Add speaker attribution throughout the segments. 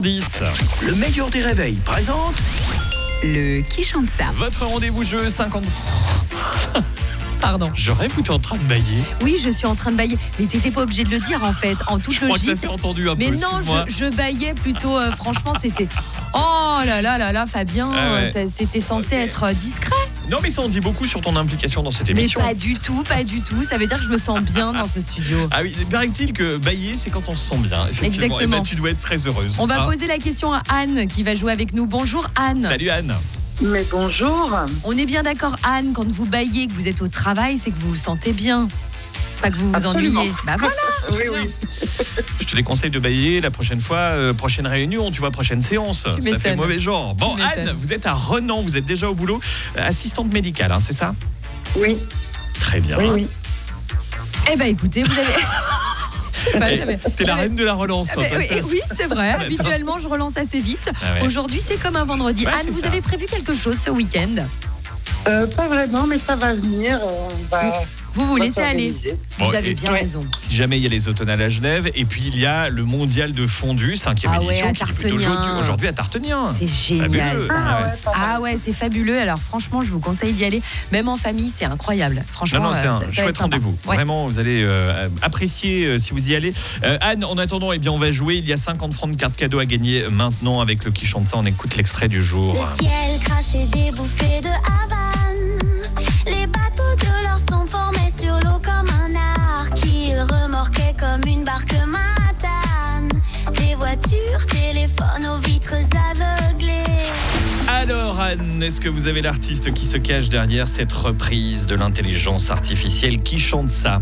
Speaker 1: 10.
Speaker 2: Le meilleur des réveils présente
Speaker 3: Le qui chante ça?
Speaker 1: Votre rendez-vous jeu, 50 francs.
Speaker 3: Pardon.
Speaker 1: Je rêve ou t'es en train de bailler?
Speaker 3: Oui, je suis en train de bailler. Mais t'étais pas obligé de le dire en fait, en toute
Speaker 1: Je crois que
Speaker 3: logique.
Speaker 1: ça s'est entendu un
Speaker 3: Mais
Speaker 1: peu.
Speaker 3: non,
Speaker 1: excuse-moi.
Speaker 3: je baillais plutôt. Franchement, c'était. Oh là là là là, Fabien,
Speaker 1: Ah ouais.
Speaker 3: c'était censé être discret.
Speaker 1: Non, mais ça en dit beaucoup sur ton implication dans cette
Speaker 3: Mais
Speaker 1: émission.
Speaker 3: pas du tout, pas du tout. Ça veut dire que je me sens bien dans ce studio.
Speaker 1: Ah oui, paraît-il que bailler, c'est quand on se sent bien. Effectivement.
Speaker 3: Exactement.
Speaker 1: Et ben, tu dois être très heureuse.
Speaker 3: On va
Speaker 1: hein.
Speaker 3: poser la question à Anne qui va jouer avec nous. Bonjour Anne.
Speaker 1: Salut Anne.
Speaker 4: Mais bonjour.
Speaker 3: On est bien d'accord Anne, quand vous baillez, que vous êtes au travail, c'est que vous vous sentez bien. Pas que vous vous
Speaker 4: Absolument.
Speaker 3: ennuyez. Bah voilà.
Speaker 4: Oui, oui.
Speaker 1: Je te déconseille de bailler la prochaine fois, prochaine réunion, tu vois, prochaine séance. Ça
Speaker 3: m'étonnes.
Speaker 1: fait mauvais genre. Bon,
Speaker 3: Tu m'étonnes.
Speaker 1: Anne, vous êtes à Renan, vous êtes déjà au boulot. Assistante médicale, hein, c'est ça?
Speaker 4: Oui,
Speaker 1: Très bien.
Speaker 4: oui, oui.
Speaker 3: Eh ben écoutez, vous avez. Je sais pas,
Speaker 1: Eh,
Speaker 3: j'avais-
Speaker 1: T'es la
Speaker 3: j'avais-
Speaker 1: reine de la relance.
Speaker 3: Ah,
Speaker 1: hein,
Speaker 3: mais
Speaker 1: toi,
Speaker 3: oui,
Speaker 1: ça,
Speaker 3: oui, c'est vrai.
Speaker 1: ça m'étonne.
Speaker 3: Habituellement, je relance assez vite.
Speaker 1: Ah ouais.
Speaker 3: Aujourd'hui, c'est comme un vendredi.
Speaker 1: Ouais,
Speaker 3: Anne,
Speaker 1: c'est
Speaker 3: vous
Speaker 1: ça.
Speaker 3: avez prévu quelque chose ce week-end?
Speaker 4: Pas vraiment, mais ça va venir.
Speaker 3: Vous vous laissez aller.
Speaker 1: Bon,
Speaker 3: Vous avez
Speaker 1: et-
Speaker 3: bien
Speaker 4: Ouais.
Speaker 3: raison.
Speaker 1: Si jamais il y a les automnales à Genève, et puis il y a le mondial de fondue, 5e
Speaker 3: Ah ouais,
Speaker 1: édition,
Speaker 3: à
Speaker 1: qui est plutôt
Speaker 3: Tartenien.
Speaker 1: aujourd'hui à Tartenien.
Speaker 3: C'est génial
Speaker 1: Fabuleux.
Speaker 3: ça.
Speaker 1: Ah ouais.
Speaker 3: Ah ouais, c'est fabuleux. Alors franchement, je vous conseille d'y aller. Même en famille, c'est incroyable. Franchement,
Speaker 1: Non, c'est un
Speaker 3: ça va
Speaker 1: chouette
Speaker 3: être sympa.
Speaker 1: rendez-vous.
Speaker 3: Ouais.
Speaker 1: Vraiment, vous allez apprécier si vous y allez. Anne, en attendant, eh bien, on va jouer. Il y a 50 francs de cartes cadeaux à gagner maintenant avec le qui chante ça. On écoute l'extrait du jour.
Speaker 5: Le ciel crachait des bouffées de Havane. Les bateaux de l'or sont formés sur l'eau comme un arc. Ils remorquaient comme une barque matane. Des voitures, téléphones aux vitres aveuglées.
Speaker 1: Alors, Anne, est-ce que vous avez l'artiste qui se cache derrière cette reprise de l'intelligence artificielle? Qui chante ça?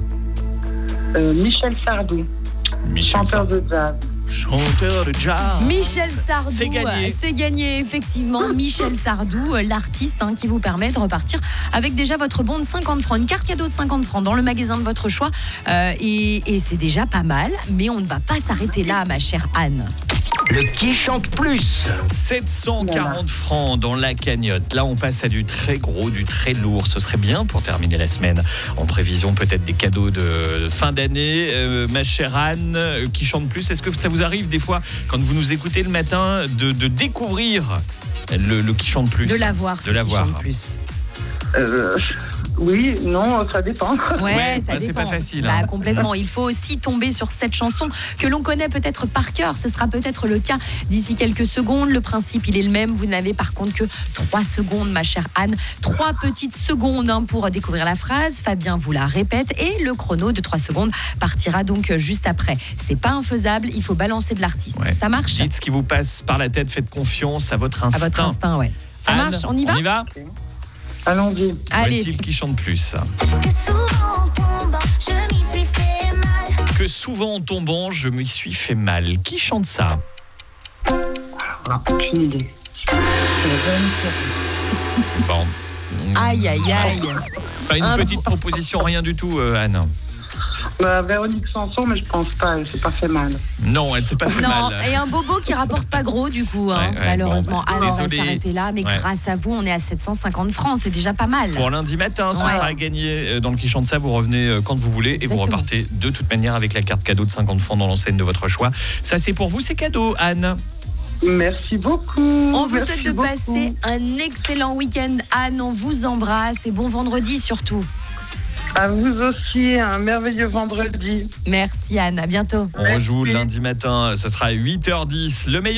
Speaker 4: Michel Sardou,
Speaker 1: Michel
Speaker 4: chanteur de jazz.
Speaker 1: Chanteur de jazz.
Speaker 3: Michel Sardou,
Speaker 1: C'est gagné.
Speaker 3: c'est gagné effectivement. Michel Sardou, l'artiste qui vous permet de repartir avec déjà votre bon de 50 francs, une carte cadeau de 50 francs dans le magasin de votre choix. Et c'est déjà pas mal, mais on ne va pas s'arrêter là, ma chère Anne.
Speaker 2: le qui chante plus.
Speaker 1: 740 francs dans la cagnotte. Là, on passe à du très gros, du très lourd. Ce serait bien pour terminer la semaine. En prévision peut-être des cadeaux de fin d'année. Ma chère Anne, qui chante plus, est-ce que ça vous arrive des fois, quand vous nous écoutez le matin, de découvrir le qui chante plus?
Speaker 3: De l'avoir,
Speaker 1: De
Speaker 3: celui qui
Speaker 1: l'avoir.
Speaker 3: chante plus.
Speaker 4: Oui, non, ça dépend.
Speaker 3: Ouais, ça
Speaker 1: bah, c'est
Speaker 3: dépend.
Speaker 1: pas facile,
Speaker 3: Bah,
Speaker 1: hein.
Speaker 3: complètement. Il faut aussi tomber sur cette chanson que l'on connaît peut-être par cœur. Ce sera peut-être le cas d'ici quelques secondes. Le principe, il est le même. Vous n'avez par contre que 3 secondes, ma chère Anne. 3 petites secondes pour découvrir la phrase. Fabien vous la répète et le chrono de 3 secondes partira donc juste après. C'est pas infaisable. Il faut balancer de l'artiste.
Speaker 1: Ouais.
Speaker 3: Ça marche?
Speaker 1: Dites ce qui vous passe par la tête. Faites confiance à votre
Speaker 3: À
Speaker 1: instinct.
Speaker 3: votre instinct, ouais. Ça
Speaker 1: Anne,
Speaker 3: marche? On y va?
Speaker 4: Allons-y.
Speaker 3: Allez.
Speaker 1: Voici le qui chante plus.
Speaker 5: Que souvent en tombant, je m'y suis fait mal.
Speaker 1: Que souvent en tombant, je me suis fait mal. Qui chante ça?
Speaker 4: Aucune idée.
Speaker 1: Bon.
Speaker 3: Aïe, aïe, aïe.
Speaker 1: Pas une
Speaker 3: Un
Speaker 1: petite proposition, rien du tout, Anne.
Speaker 4: Véronique Sanson, mais je pense pas, elle s'est pas fait mal.
Speaker 1: Non, elle s'est pas fait
Speaker 3: Non,
Speaker 1: mal.
Speaker 3: et un bobo qui rapporte pas gros du coup,
Speaker 1: Ouais,
Speaker 3: malheureusement.
Speaker 1: bon, bah,
Speaker 3: Anne, on va
Speaker 1: désolé.
Speaker 3: s'arrêter là, mais
Speaker 1: Ouais.
Speaker 3: grâce à vous, on est à 750 francs, c'est déjà pas mal.
Speaker 1: Pour lundi matin, ce
Speaker 3: Ouais.
Speaker 1: sera gagné dans le qui chante ça. Vous revenez quand vous voulez et vous
Speaker 3: Exactement.
Speaker 1: repartez de toute manière avec la carte cadeau de 50 francs dans l'enseigne de votre choix. Ça, c'est pour vous, c'est cadeau, Anne.
Speaker 4: Merci beaucoup.
Speaker 3: On vous
Speaker 4: Merci
Speaker 3: souhaite de
Speaker 4: beaucoup.
Speaker 3: passer un excellent week-end, Anne. On vous embrasse et bon vendredi surtout.
Speaker 4: À vous aussi, un merveilleux vendredi.
Speaker 3: Merci Anne, à bientôt.
Speaker 1: On rejoue
Speaker 4: Merci.
Speaker 1: lundi matin, ce sera à 8h10. Le meilleur